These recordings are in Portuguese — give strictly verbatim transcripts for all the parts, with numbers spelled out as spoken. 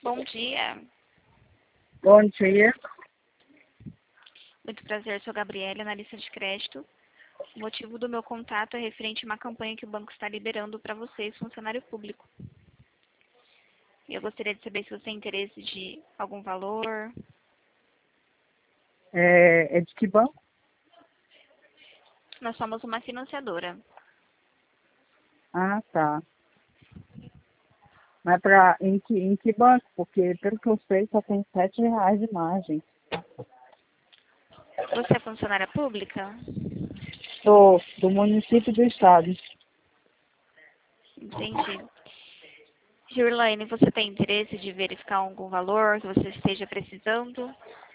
Bom dia. Bom dia. Muito prazer, sou Gabriela, analista de crédito. O motivo do meu contato é referente a uma campanha que o banco está liberando para vocês, funcionário público. Eu gostaria de saber se você tem interesse de algum valor. É, é de que banco? Nós somos uma financiadora. Ah, tá. Mas pra, em, que, em que banco? Porque, pelo que eu sei, só tem sete reais de margem. Você é funcionária pública? Sou do município do estado. Entendi. Girlaine, você tem interesse de verificar algum valor que você esteja precisando?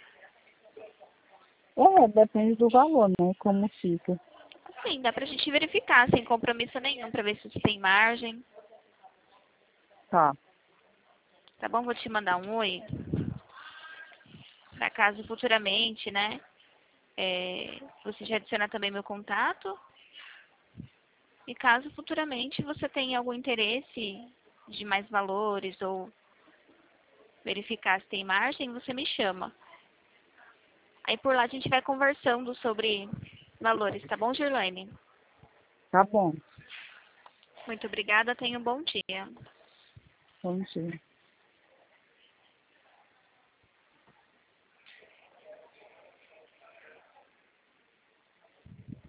É, depende do valor, né? Como fica. Sim, dá pra gente verificar, sem compromisso nenhum, para ver se você tem margem. Tá. Tá bom? Vou te mandar um oi. Para caso futuramente, né? É, você já adiciona também meu contato. E caso futuramente você tenha algum interesse de mais valores ou verificar se tem margem, você me chama. Aí por lá a gente vai conversando sobre valores, tá bom, Girlaine? Tá bom. Muito obrigada, tenha um bom dia. Bom dia.